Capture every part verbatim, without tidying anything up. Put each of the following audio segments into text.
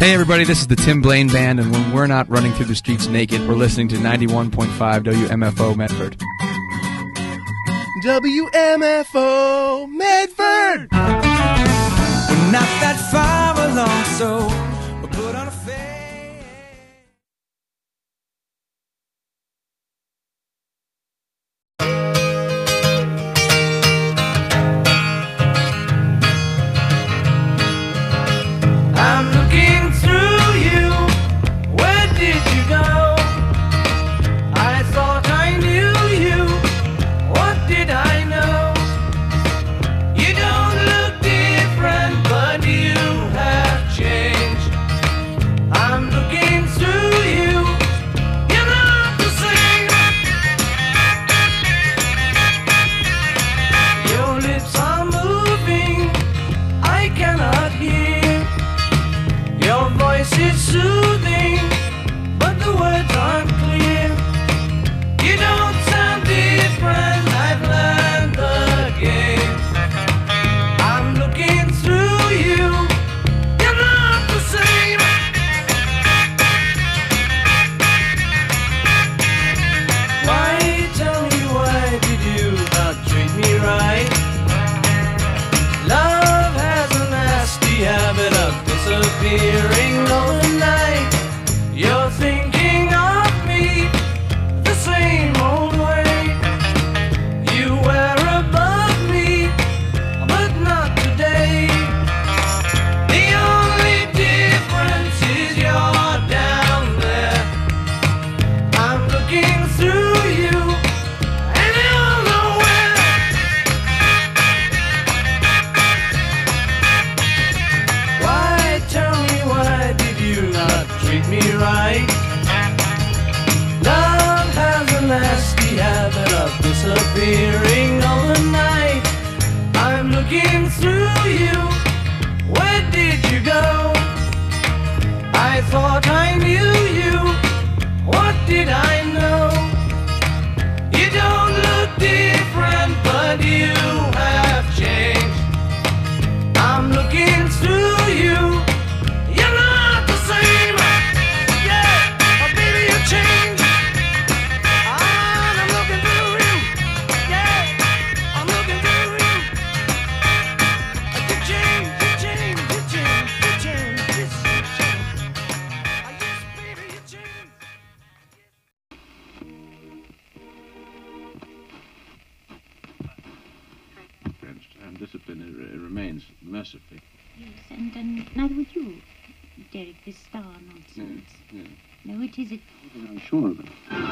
Hey everybody, this is the Tim Blaine Band, and when we're not running through the streets naked, we're listening to ninety-one point five W M F O Medford. W M F O Medford! We're not that far along, so we'll put on a face. I'm looking through you. Where did you go? I thought I knew you. What did I know? You don't look different, but you have changed. I'm looking through you. You're not the same. Your lips are moving. I cannot hear. Your voice is soothing, but the words aren't clear. You don't sound different, I've learned the game. I'm looking through you, you're not the same. Why, tell me, why did you not treat me right? Love has a nasty habit of disappearing overnight. You're thinking of me the same old way. You were above me, but not today. The only difference is you're down there. I'm looking through you, and you're nowhere. Why, tell me, why did you not treat me right? Love has a nasty habit of disappearing overnight. I'm looking through you. Where did you go? I thought I knew you. What did I know? You don't look different, but you have changed. I'm looking through you. You're not the same. Yeah, oh, baby, you changed. Ah, I'm looking through you. Yeah, I'm looking through you. You changed, you changed, you changed, you changed, yes, you changed. Ah, yes, baby, you changed. And discipline it, it remains mercifully. Yes, and, and neither would you, Derek, this star nonsense. Yeah, yeah. No, it isn't. I'm sure of it.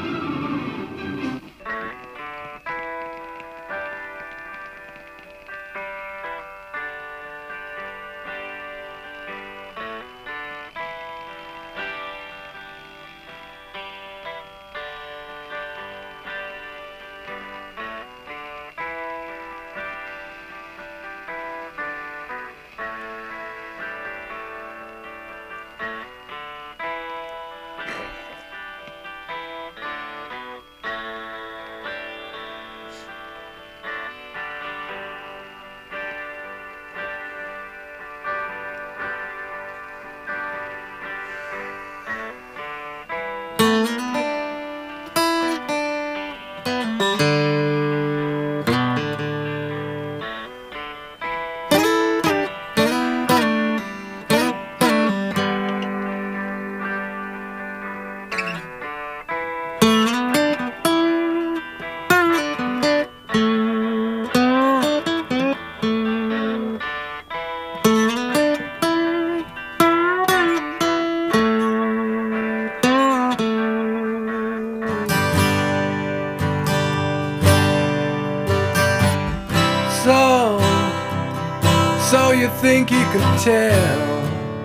So, so you think you can tell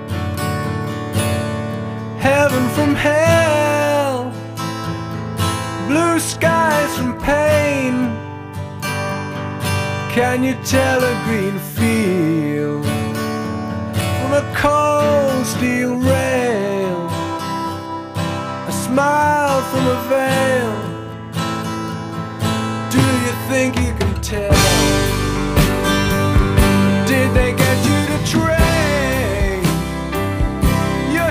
heaven from hell, blue skies from pain? Can you tell a green field from a cold steel rail, a smile from a veil? Do you think you can tell? Did they get you to trade your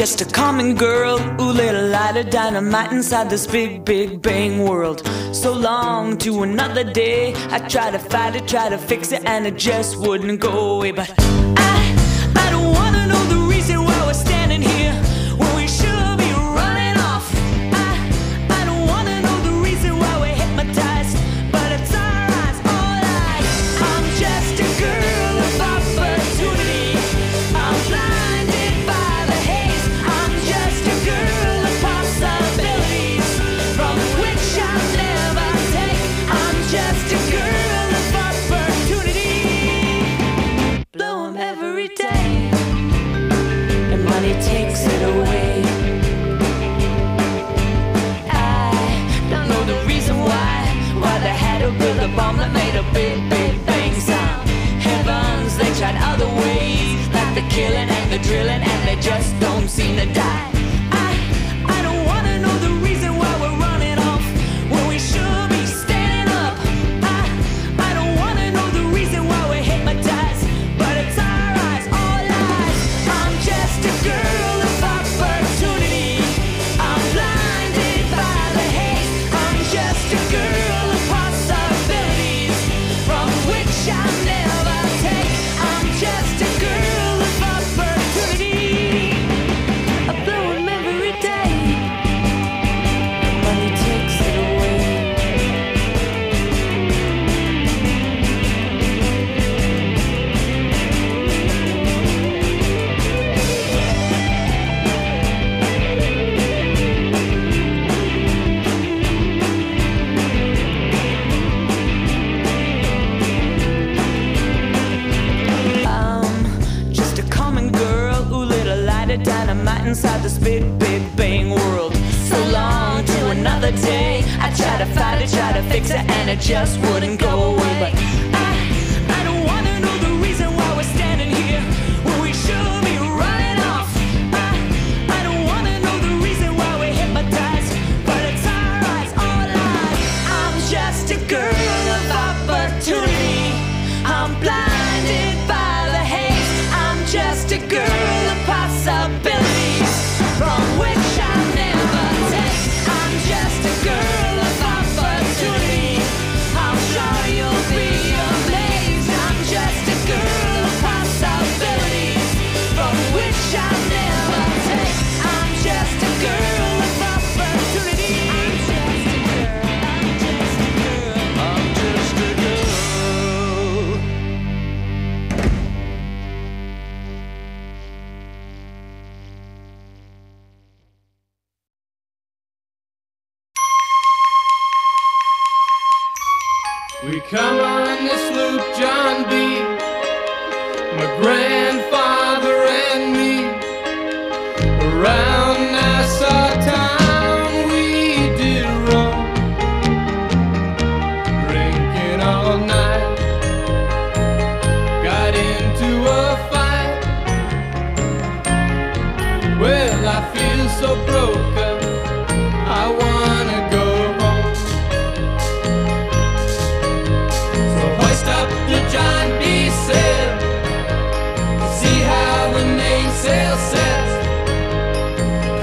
just a common girl, ooh, little light of dynamite inside this big, big bang world. So long to another day, I try to fight it, try to fix it, and it just wouldn't go away. But I, I don't wanna know the reason why we're standing here when we should be running off. I, I don't wanna know the reason why we're hypnotized, but it's our eyes, all eyes. I'm just a girl of opportunity. I'm blinded by the haze. I'm just a girl of possibilities from which I'll never take. I'm just a girl of opportunity. Blow 'em every day, and money takes it away. I don't know the reason why, why they had to build a bomb that made a big, big bang sound. Heavens, they tried other ways, like the killing and the drilling, and they just don't seem to die. I, I don't wanna know the reason why we're running off when we should be standing up. I, I don't wanna know the reason why we're hypnotized, but it's our eyes, all eyes. I'm just a girl of opportunity. I'm blinded by the haze. I'm just a girl of possibilities from which I'll never take. I'm just a girl of opportunity. I blow 'em every day. Money takes it away. I'm just a common girl, ooh, little light of dynamite inside this big, big bang world. So long to another day, I try to fight it, try to fix it, and it just wouldn't go away. But I, I don't wanna know the reason why we're standing here when we should be running off. I, I don't wanna know the reason why we're hypnotized, but it's our eyes, all eyes. I'm just a girl of opportunity. I'm blinded by the haze. I'm just a girl of possibilities from which I'll never take. I'm just a girl of opportunity. I'm sure you'll be amazed. I'm just a girl of possibilities from which I'll never take. I'm just a girl of opportunity. I'm just a girl. I'm just a girl. I'm just a girl. We come on this loop, John B., my grandfather and me. Around Nassau town we did roam, drinking all night. Got into a fight. Well, I feel so broken, I wanna go home. So hoist up the John B. sail, see how the mainsail sets.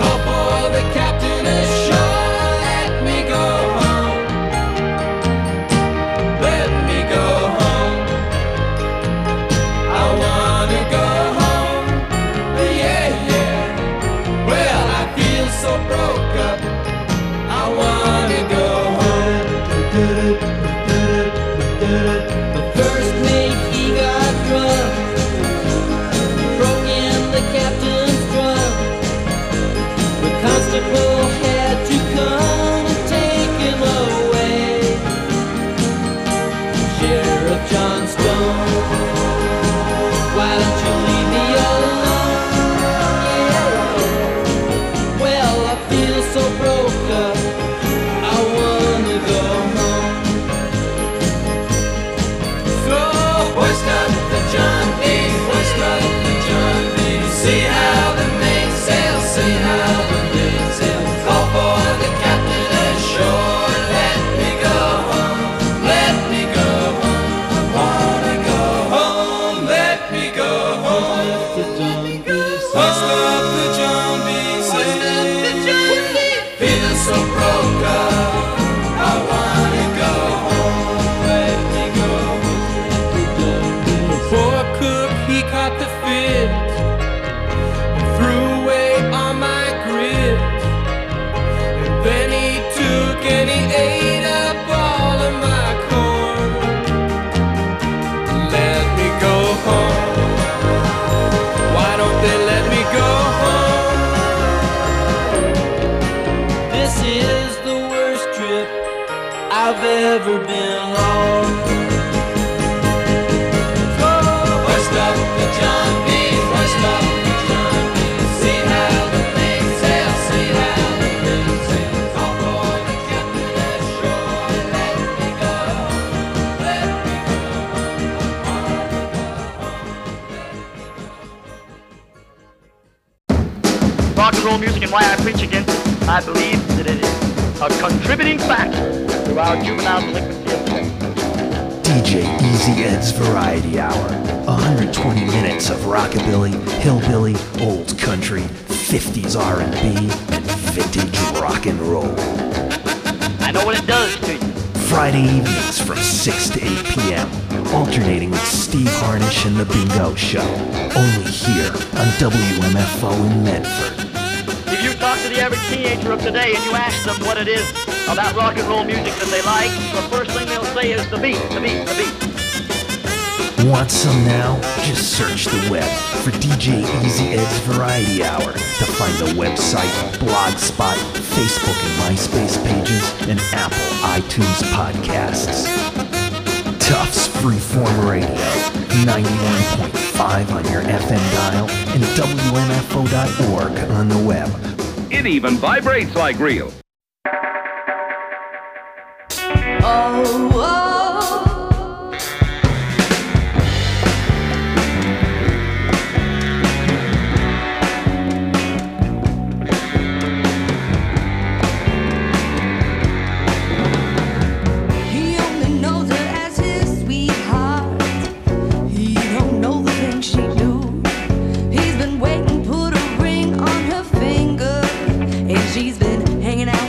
I've ever been wrong. Hoist up the John B, hoist up the John B. See how the mainsail, see how the mainsail. Call for the captain ashore, let me go, let me go. Rock and roll music and why I preach against it, I believe that it is a contributing factor to our juvenile delinquency of sex. D J Easy Ed's Variety Hour. one hundred twenty minutes of rockabilly, hillbilly, old country, fifties R and B, and vintage rock and roll. I know what it does to you. Friday evenings from six to eight p.m. Alternating with Steve Harnish and The Bingo Show. Only here on W M F O in Medford. If you talk to the average teenager of today and you ask them what it is about rock and roll music that they like, the first thing they'll say is the beat, the beat, the beat. Want some now? Just search the web for D J Easy Ed's Variety Hour to find the website, Blogspot, Facebook and MySpace pages, and Apple iTunes podcasts. Tufts Freeform Radio, ninety-one point five on your F M dial, and W M F O dot org on the web. It even vibrates like real. Oh, oh. He only knows her as his sweetheart. He don't know the things she do. He's been waiting, put a ring on her finger, and she's been hanging out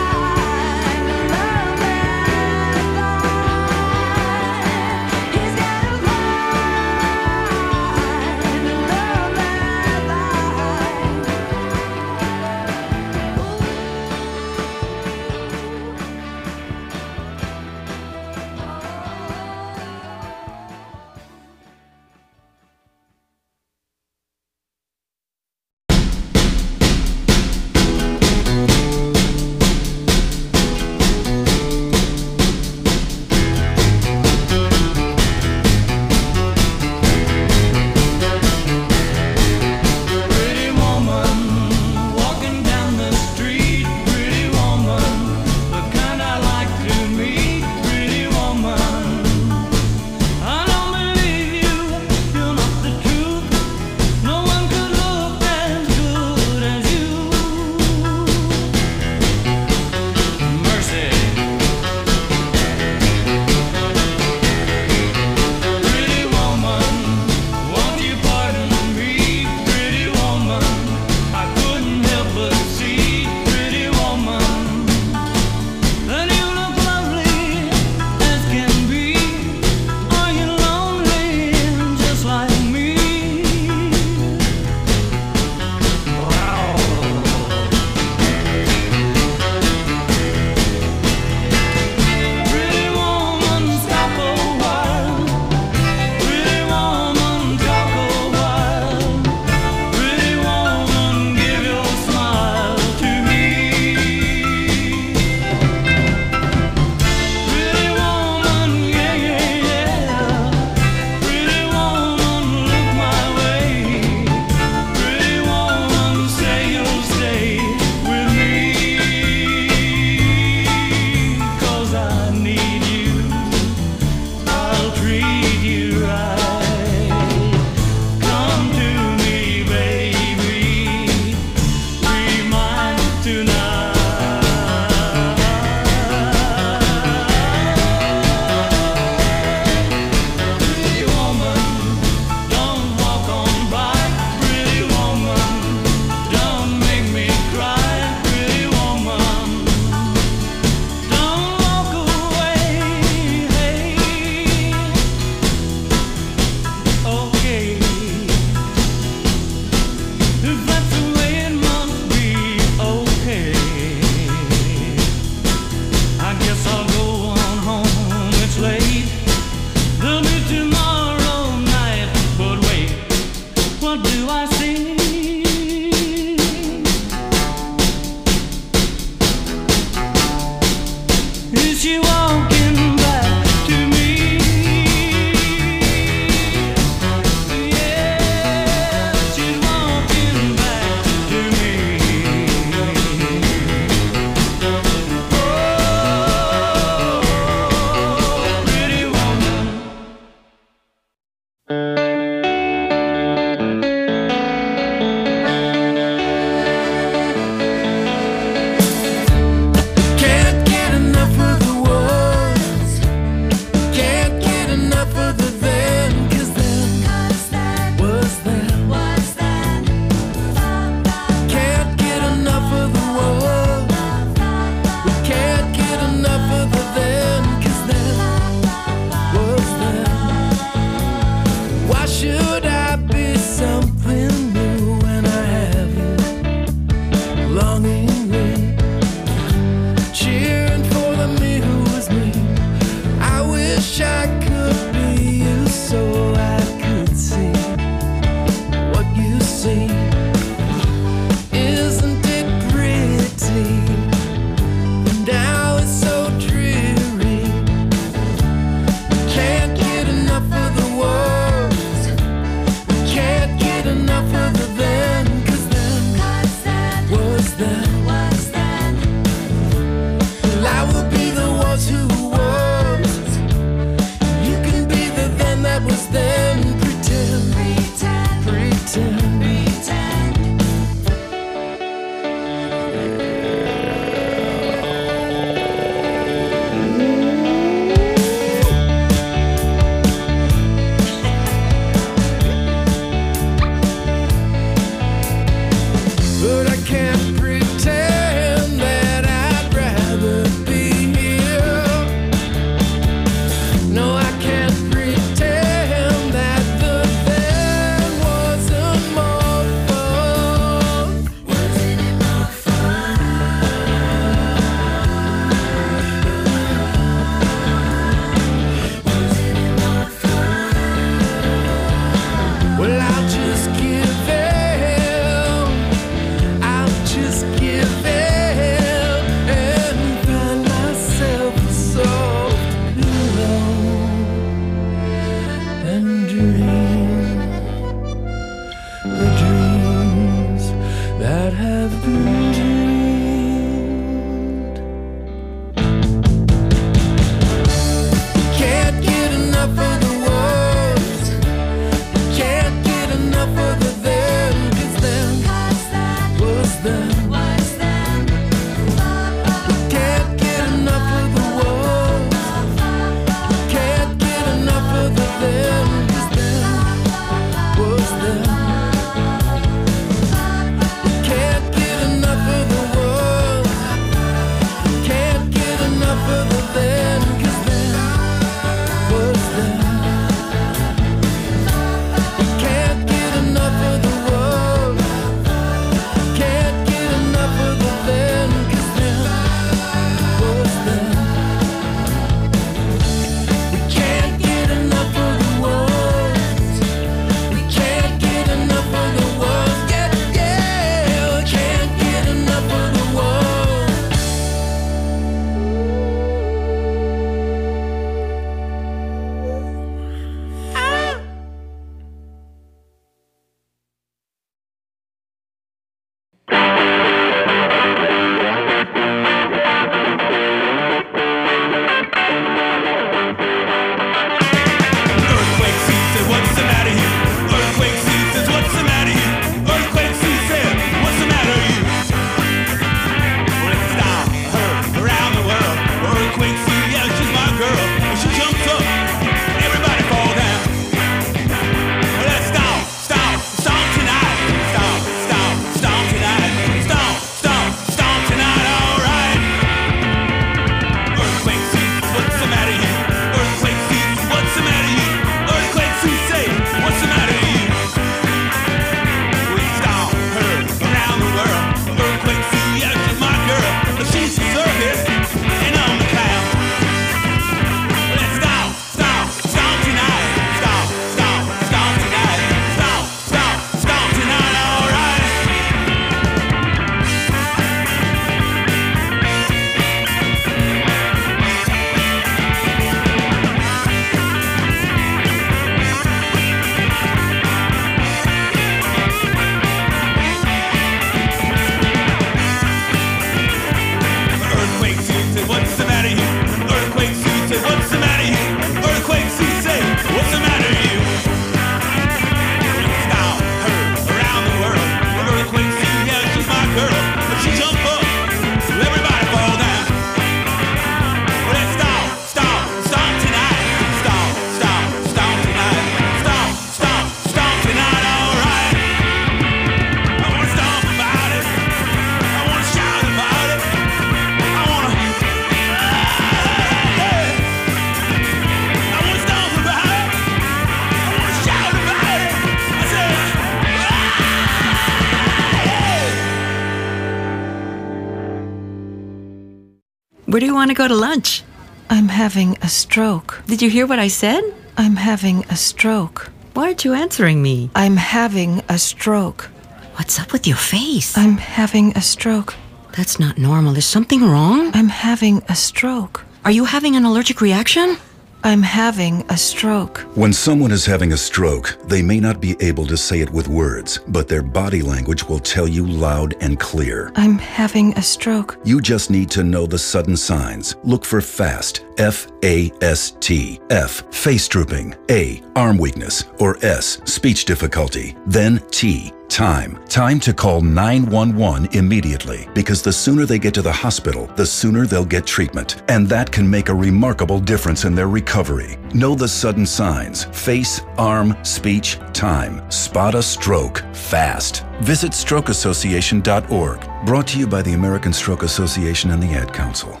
Where do you want to go to lunch? I'm having a stroke. Did you hear what I said? I'm having a stroke. Why aren't you answering me? I'm having a stroke. What's up with your face? I'm having a stroke. That's not normal. Is something wrong? I'm having a stroke. Are you having an allergic reaction? I'm having a stroke. When someone is having a stroke, they may not be able to say it with words, but their body language will tell you loud and clear. I'm having a stroke. You just need to know the sudden signs. Look for FAST, F A S T. F, face drooping. A, arm weakness. Or S, speech difficulty. Then T, time. Time to call nine one one immediately, because the sooner they get to the hospital, the sooner they'll get treatment. And that can make a remarkable difference in their recovery. Know the sudden signs. Face, arm, speech, time. Spot a stroke fast. Visit stroke association dot org. Brought to you by the American Stroke Association and the Ad Council.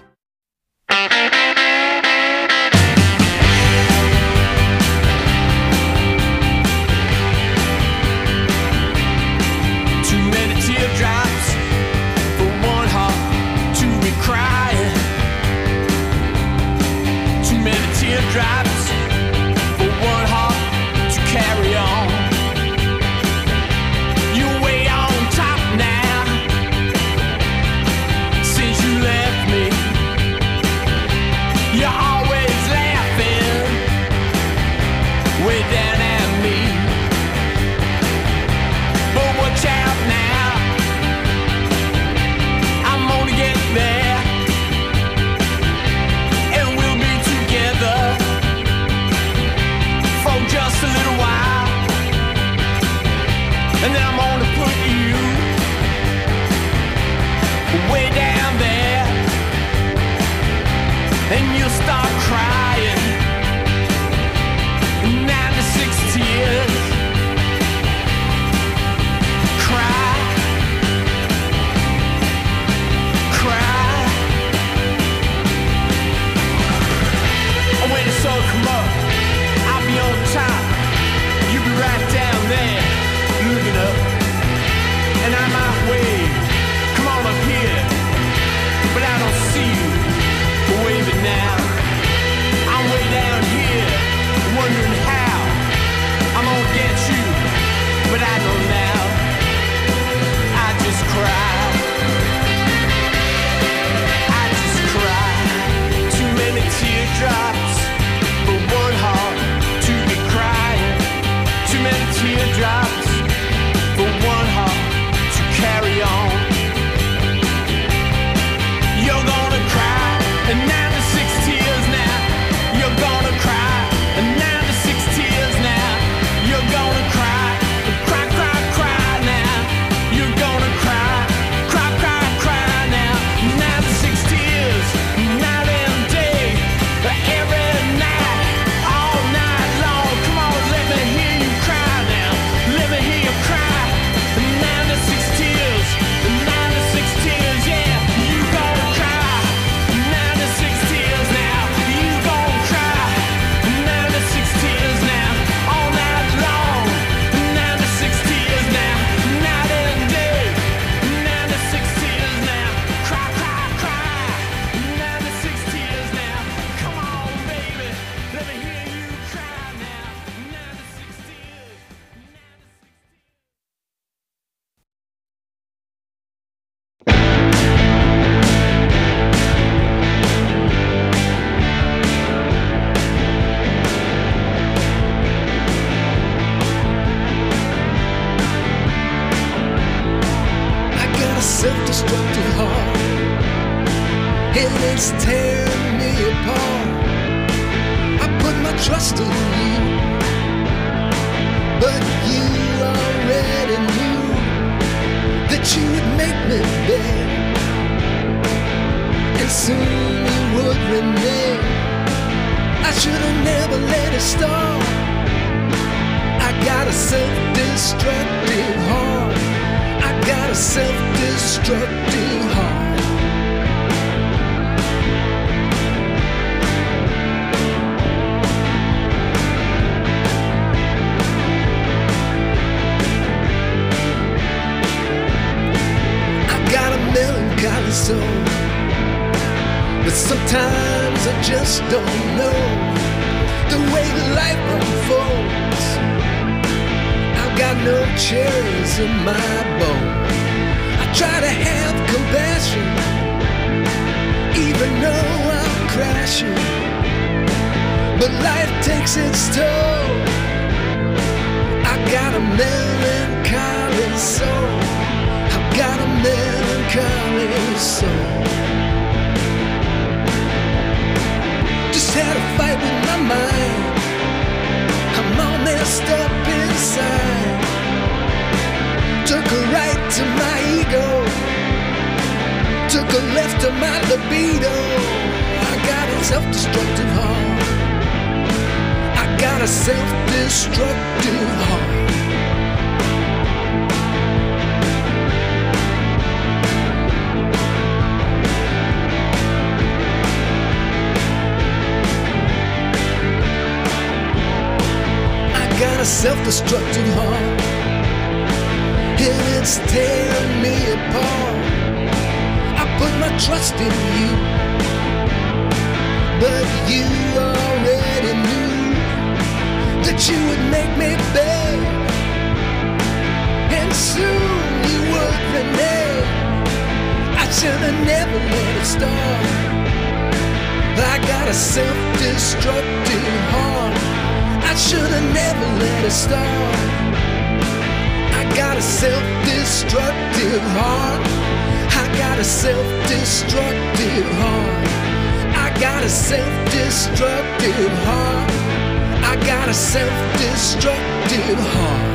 Drops for one heart to carry on. You're way on top now since you left me. You're always laughing way down at me. But watch out now, I'm gonna get there. Just a little while, and then I'm gonna put you way down there, and you'll start crying, nine to six tears. Cry, cry. When the sun come up, I'll be on top, you be right down there, looking up, and I might wave, come on up here, but I don't see you waving now. I'm way down here, wondering how I'm gonna get you, but I know now, I just cry, I just cry, too many teardrops for one heart. Too many teardrops for one heart to carry on. You're gonna cry, and nine to six tears now. You're gonna cry, and nine to six tears now. You're gonna cry, cry, cry, cry now. You're gonna cry, cry, cry, cry now. Nine to six tears, night and day, every night, all night long. Come on, let me hear you cry now. Let me hear you cry. Nine to six tears, nine to six tears, yeah. You gonna cry. Nine to six tears now. You gonna cry. Nine to six tears now. All night long. Nine to six tears now. Night and day. Nine to six tears now. Cry, cry, cry. Nine to six tears now. Come on, baby. Let me hear you cry now. Nine to six tears. I got a self-destructive heart, and it's tearing me apart. I put my trust in you, but you already knew that you would make me beg, and soon you would renege. I should have never let it start. I got a self-destructive heart. I got a self-destructive heart. I got a melancholy soul, but just don't know the way life unfolds. I've got no cherries in my bowl. I try to have compassion, even though I'm crashing, but life takes its toll. I got a melancholy soul. I've got a melancholy soul. Just had a fight with my mind. I'm all messed up inside. Took a right to my ego, took a left to my libido. I got a self-destructive heart. I got a self-destructive heart. I got a self-destructive heart, and it's tearing me apart. I put my trust in you, but you already knew that you would make me beg, and soon you would renege. I should have never let it start. I got a self-destructive heart. I should have never let it start. I got a self-destructive heart. I got a self-destructive heart. I got a self-destructive heart. I got a self-destructive heart.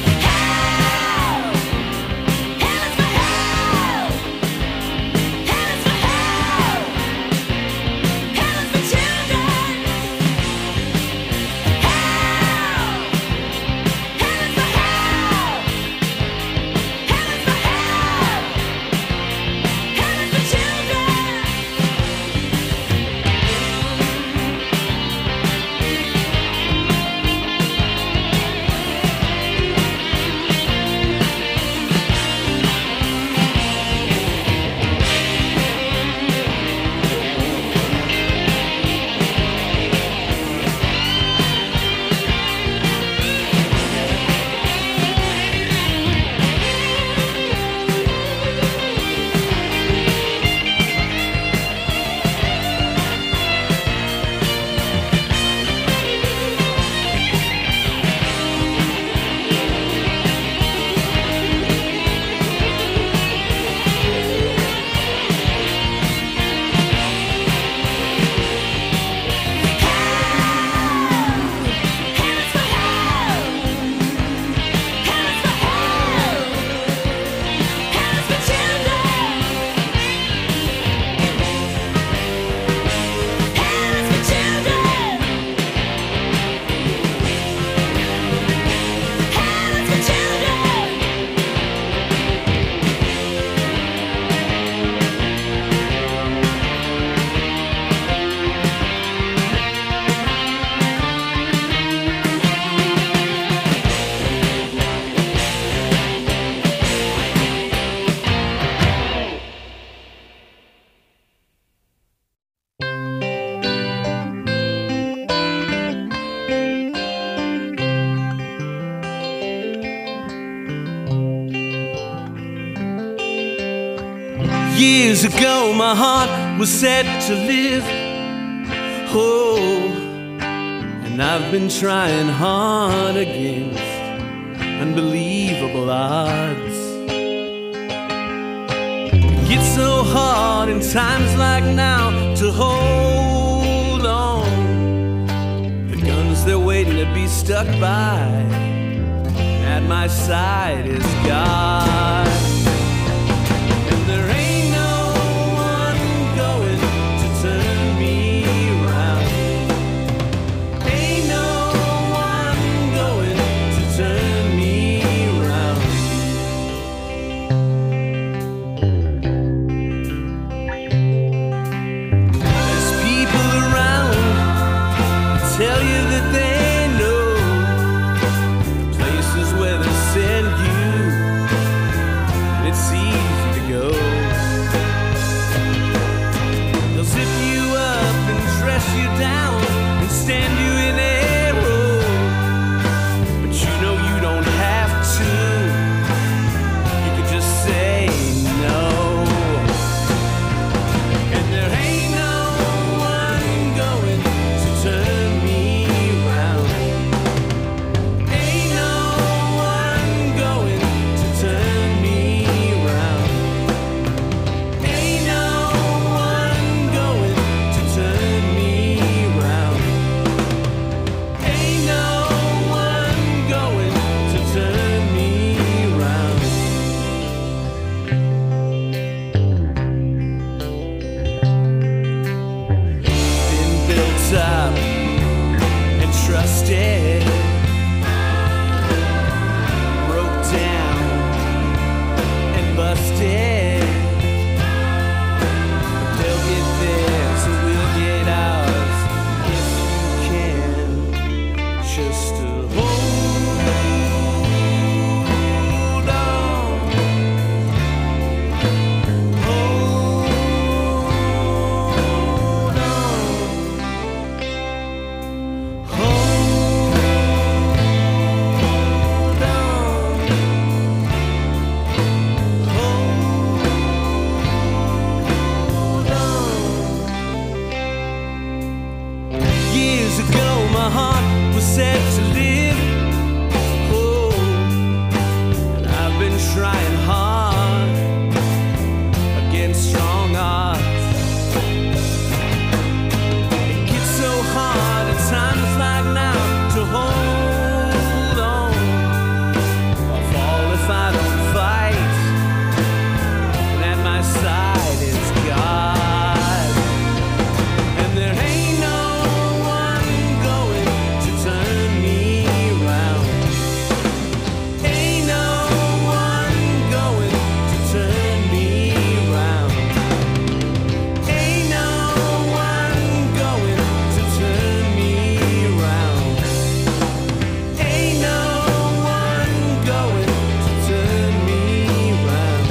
Hell Years ago my heart was set to live. Oh, and I've been trying hard against unbelievable odds. It's so hard in times like now to hold on. The guns they're waiting to be stuck by. At my side is God. And there ain't no one going to turn me around. Ain't no one going to turn me around. There's people around who tell you that they know places where they send you, and it's easy to go. They'll zip you up and dress you down and stand you in a row, but you know you don't have to. You can just say no. And there ain't no one going to turn me around. Ain't no one going to turn me around. Ain't no one going to turn me around. Ain't no one going to turn me around. Been built up and trusted, broke down and busted. They'll get theirs and we'll get ours if you can just to hold on, hold on, hold Years ago my heart was set to live. Oh, and I've been trying hard against strong odds. It gets so hard at times like now to hold on. I'll fall if I don't fight, and at my side is God. And there ain't no one going to turn me around. Ain't no one going to turn me around. Ain't no one going to turn me around. Ain't no one going to turn me around.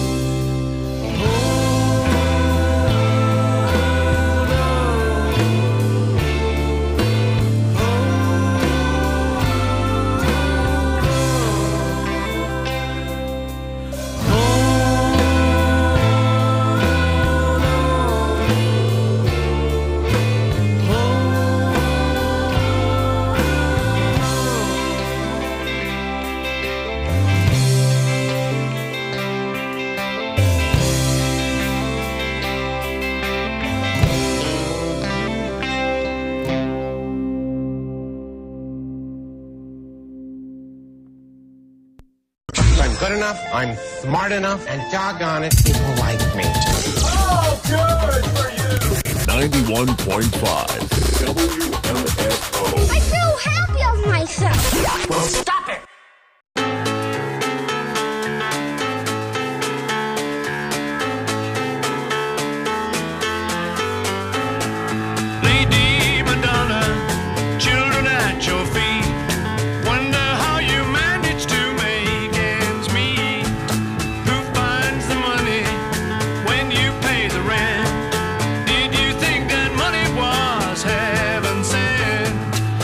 I'm good enough, I'm smart enough, and doggone it, people like me. Oh, good for you! ninety-one point five W M F O. I feel happy of myself. Well, stop it! Lady Madonna, children at your feet. Wonder how you manage to make ends meet. Who finds the money when you pay the rent? Did you think that money was heaven sent?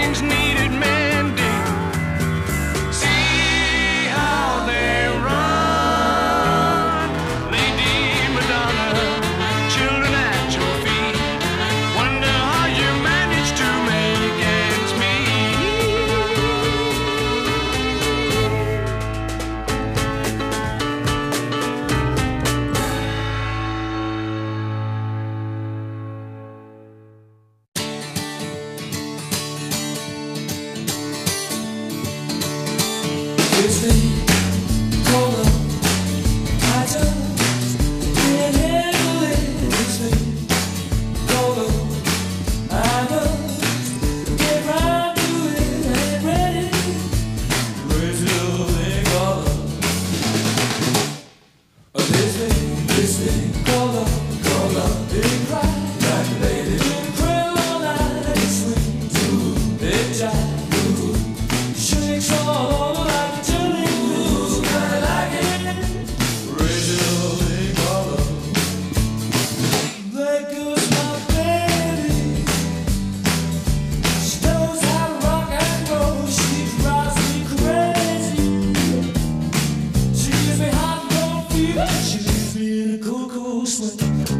things needed mending. See how they run, Lady Madonna, children at your feet. Wonder how you managed to make ends meet. This thing called love, I just can't handle it. This thing called love, I just get right to it. Ain't ready, crazy little thing called love. This thing, this thing called love, called love, didn't cry like a lady. Didn't cry all night, it swings, ooh, it jives, ooh, shakes all over like a jelly. Ooh, I like it. Crazy little thing called love. There goes my baby. She knows how to rock and roll. She drives me crazy. She gives me hot and cold fever. She leaves me in a cool, cool sweat.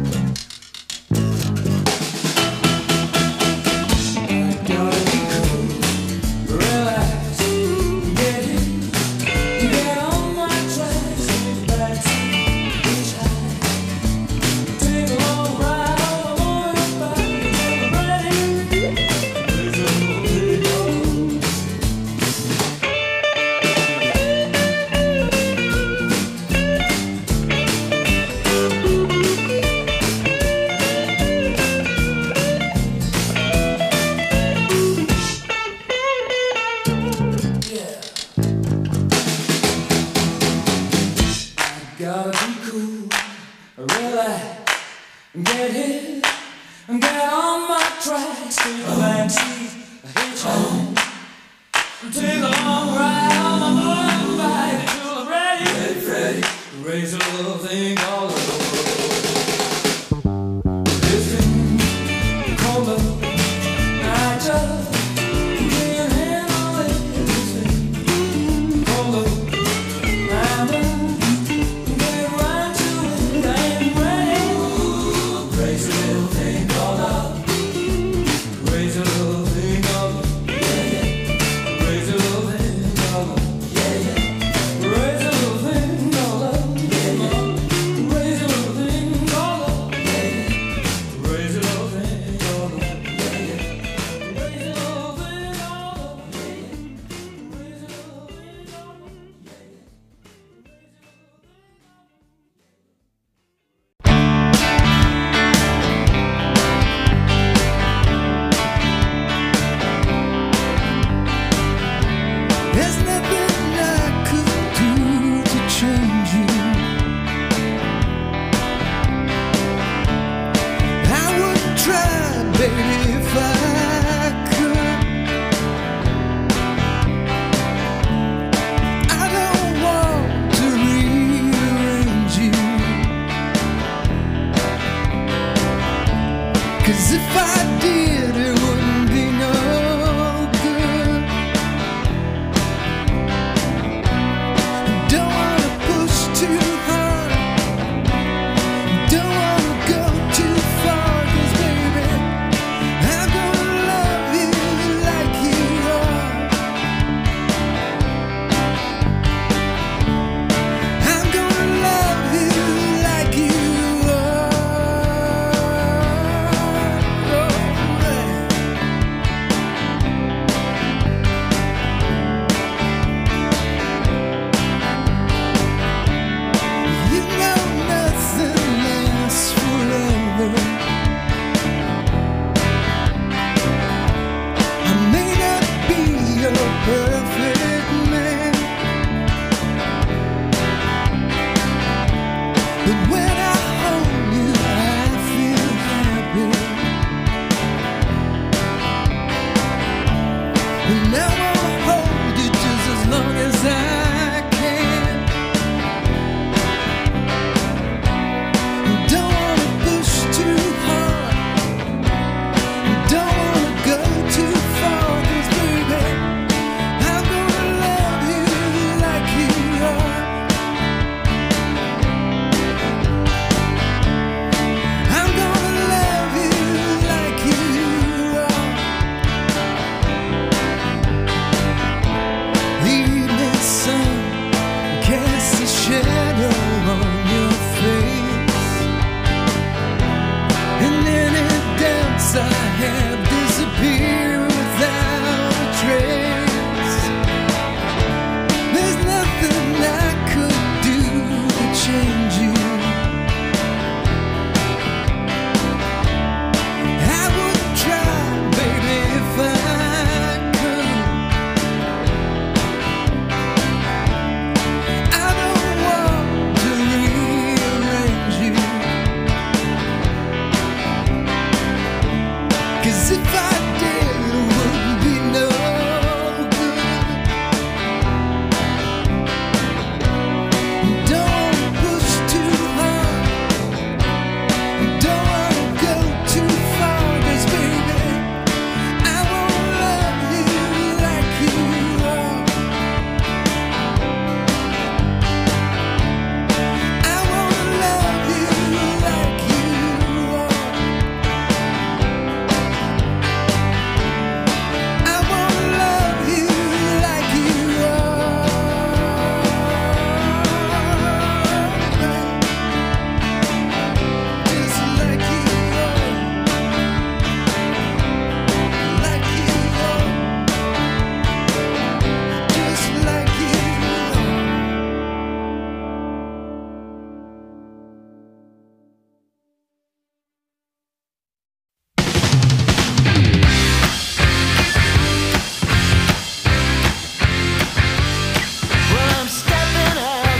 Gotta be cool, relax, get it, get on my tracks, take back each high, take a long ride on the motorbike until I'm ready. There's a little thing called gotta be cool, relax, get hit, get on my tracks, take a back seat, hitchhike, take a long ride on my motorbike until I'm ready, ready, ready, raise a little thing all over. This thing called love, I just can't handle it. This thing called love, I just get right to it. I ain't ready. Crazy little thing called love. Crazy little thing called love. Yeah, yeah. Crazy little thing called love. Yeah, yeah. Crazy little thing called love. Yeah, yeah. Crazy little thing called love. Yeah, yeah. Crazy little thing called love. Yeah, yeah. Crazy little thing called love. Yeah, yeah. Crazy little thing called love. There's nothing I could do to change you. I would try, baby, if I could. I don't want to rearrange you, 'cause if I did, it wouldn't be no good. Don't wanna push too hard, don't wanna go too far, 'cause baby, I'm gonna love you like you are. I'm gonna love you like you are. Oh, thoughts I have disappear without a trace. There's nothing I could do to change you. I would try, baby, if I could. I don't want to rearrange you, 'cause if I did, it wouldn't be no good. Don't push too hard, don't wanna go too far, 'cause baby, I won't love you like you are. I won't love you like you are. I won't love you like you are. Just like you are. Like you are. Just like you are. Well, I'm stepping out,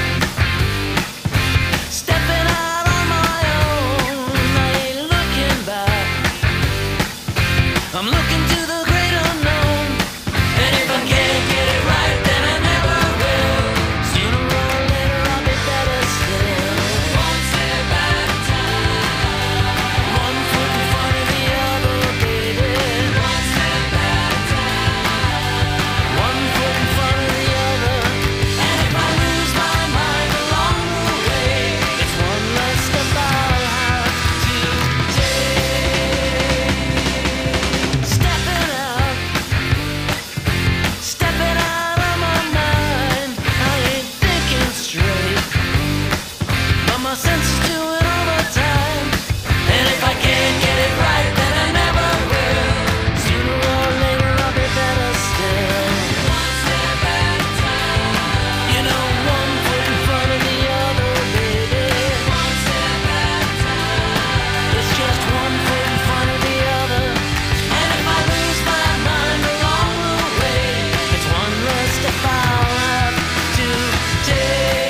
stepping out on my own. I ain't looking back. I'm looking to the great unknown. And if I can't get it right, then I never will. Sooner or later, I'll be better still. One step at a time. One foot in front of the other, baby. One step at a time. One foot in front of the other. And if I lose my mind along the way, it's one less step I'll have to take. Stepping out, stepping out of my mind. I ain't thinking straight, but my senses doing overtime. And if I can't get it right, then I never will. Sooner or later, I'll be better still. One step at a time. You know, one foot in front of the other, baby. One step at a time. It's just one foot in front of the other. And if I lose my mind along the way, it's one less step I'll have to take.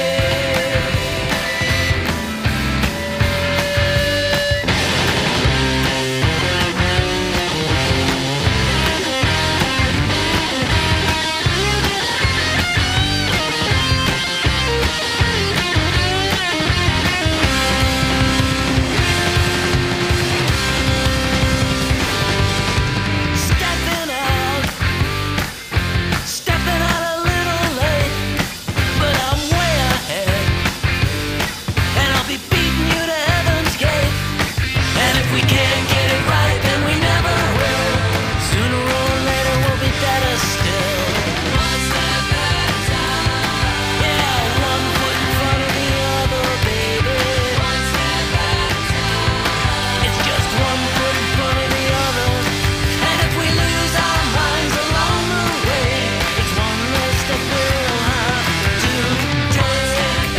Stepping out, stepping out a little late, but I'm way ahead, and I'll be beating you to heaven's gate. And if we can't get it right, then we never will. Sooner or later, we'll be better still. One step at a time. Yeah, one foot in front of the other, baby. One step at a time. It's just one foot in front of the other. And if we lose our minds along the way, it's one less step we'll have to take.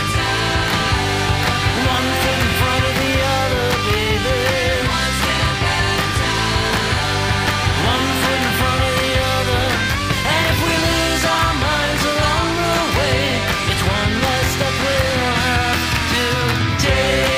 One foot in front of the other, baby. One step at a time. One foot in front of the other. And if we lose our minds along the way, it's one less step we'll have to take.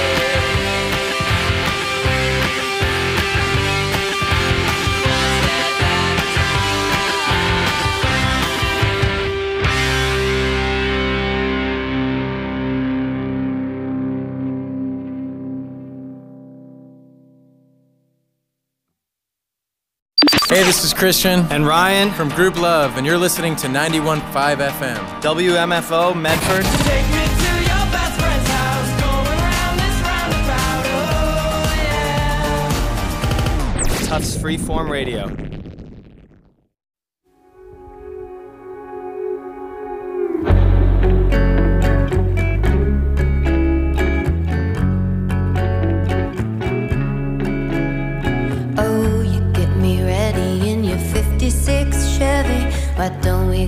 Hey, this is Christian and Ryan from Group Love, and you're listening to ninety-one point five F M. W M F O Medford. Take me to your best friend's house, going round this roundabout, oh yeah. Tufts Freeform Radio.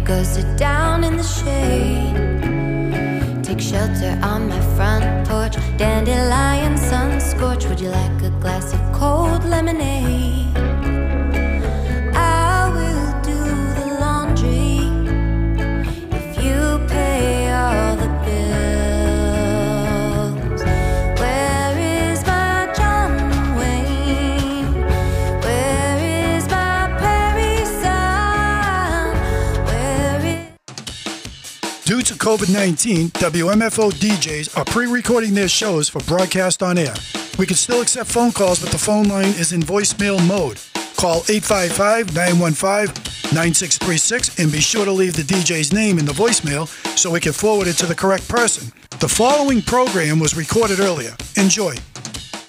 Go sit down in the shade. Take shelter on my front porch. Dandelion sun scorch. Would you like a glass of cold lemonade? I will do the laundry if you pay all the bills. Where is my John Wayne? Where is my Perry son? Where is... Due to COVID nineteen, W M F O D Js are pre-recording their shows for broadcast on air. We can still accept phone calls, but the phone line is in voicemail mode. Call eight five five, nine one five, nine six three six and be sure to leave the D J's name in the voicemail so we can forward it to the correct person. The following program was recorded earlier. Enjoy.